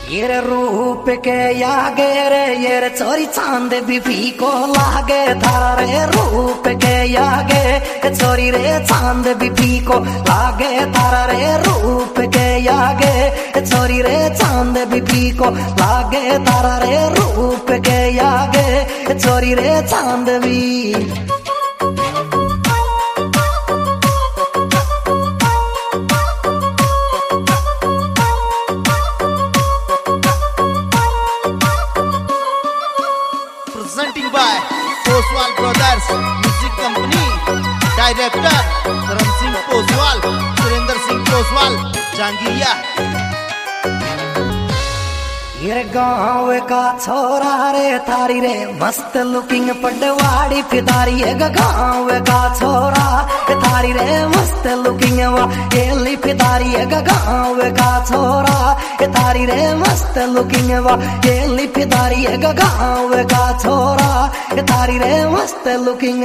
ये रे रूप के आगे रे ये रे चोरी चांद भी फीको लागे थारा रे रूप के आगे चोरी रे चांद भी फीको लागे थारा रे रूप के आगे चोरी रे चांद भी फीको लागे थारा रे रूप के आगे चोरी रे चांद भी presenting by Poswal Brothers Music Company, Director Karan Singh Poswal, Surinder Singh Poswal, Jangiriya। ये गाँव का छोरा रे थारी रे मस्त लुकिंग पटवाड़ी फिदारी है गाँव का छोरा थारी रे मस्त लुकिंग वा येली फिदारी है गाँव का छोरा थारी रे मस्त लुकिंग वा येली फिदारी है गाँव का छोरा थारी रे मस्त looking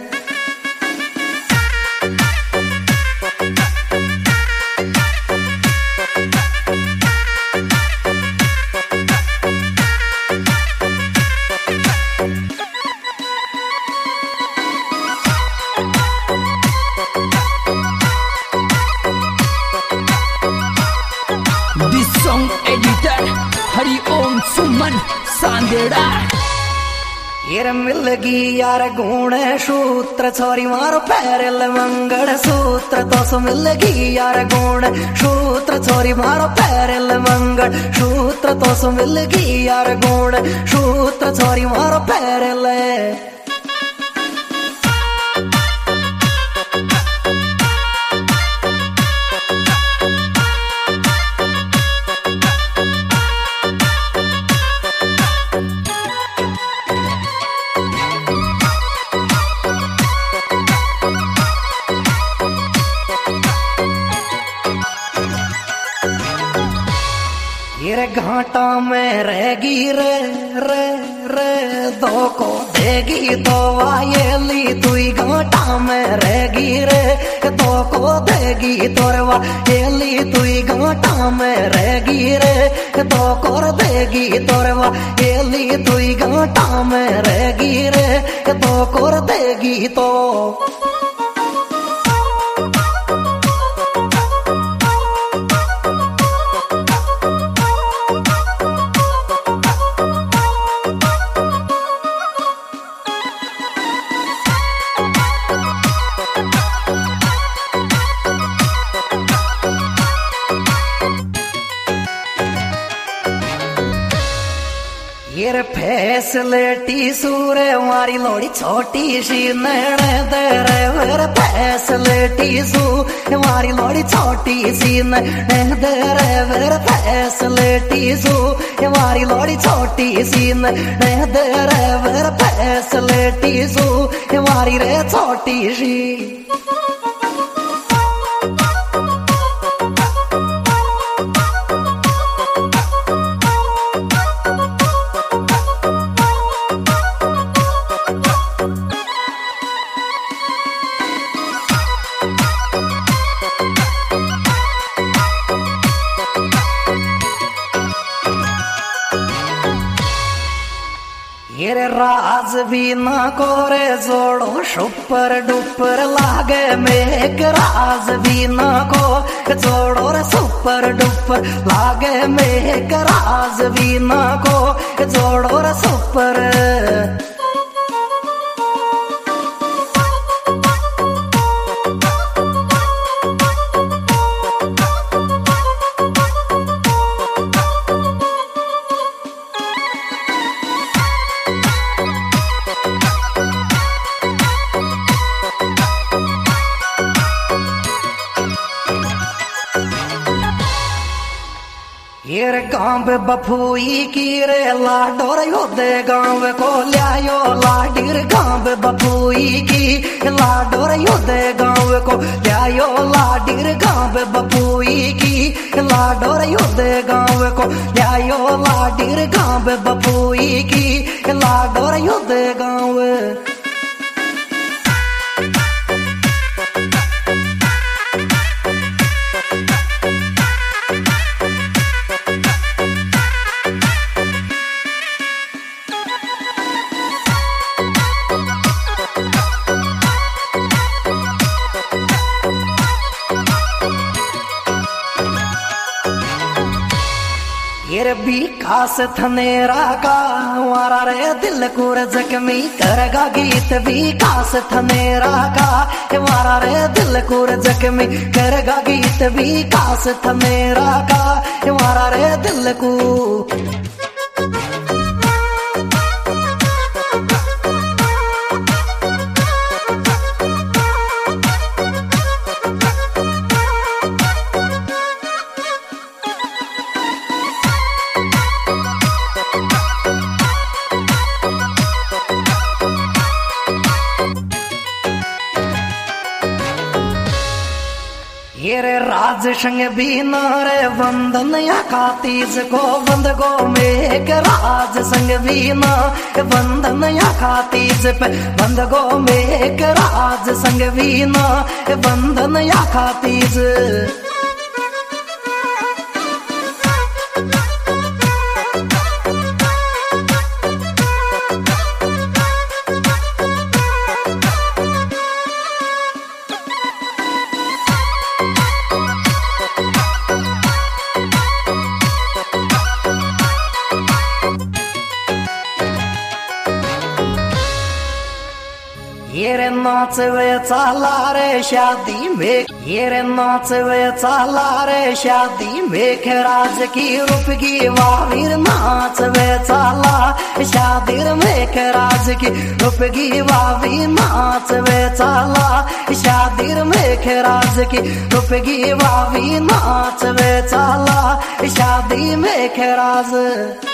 song editor Hari Om Suman Sandera. ये मिलगी यार गुण सूत्र छोरी मारो पैरल मंगल सूत्र तो सो मिलगी यार गुण सूत्र छोरी मारो पैरल मंगल सूत्र तो सो मिलगी यार गुण सूत्र छोरी मारो पैरल ये घाटा में रहेगी रे रे रे दो को देगी तो वायली तुई घाटा में रहेगी रे दो को देगी तोर वायली तुई घाटा में रहेगी रे दो को देगी तोर वायली तुई घाटा में रहेगी रे दो को देगी तो ये फैसलेटी सूरे हमारी लोड़ी छोटी सी नैण दे रे फैसलेटी सू हमारी लोड़ी छोटी सी नैण दे रे फैसलेटी सू हमारी लोड़ी छोटी सी नैण दे रे फैसलेटी सू हमारी रे छोटी सी ये राज भी ना कोरे जोड़ो सुपर डुपर लागे मेघ राज भी ना को जोड़ो रे सुपर डुपर लागे मेघ राज भी ना को जोड़ो रे सुपर ये गाँव बफुई की रे लाडोर योदे गाँव को लियायो लाडीर गाँव बफुई की लाडोर योदे गाँव को लियायो लाडीर गाँव बफुई की लाडोर योदे गाँव को लियायो लाडीर गाँव बफुई की लाडोर योदे गाँव ये विकास थनेरा का वारा रे दिल को जख्मी करेगा गीत विकास थनेरा का वारा रे दिल को जख्मी करेगा गीत विकास थनेरा का वारा रे दिल को। ये रे राज संग बीना रे बंधन या खातीज को बंद गो में राज संग बीना बंधन या खातीज पे बंद गो में राज संग बीना बंधन या खातीज। ये रे नाच वे चाला रे शादी में ये रे नाच वे चाला रे शादी में राज की रूप की वावीर नाच वे चाला शादी में राज की रूप की वावी नाच वे चाला शादी में राज की रूप की वावी नाच वे चाला शादी में राज।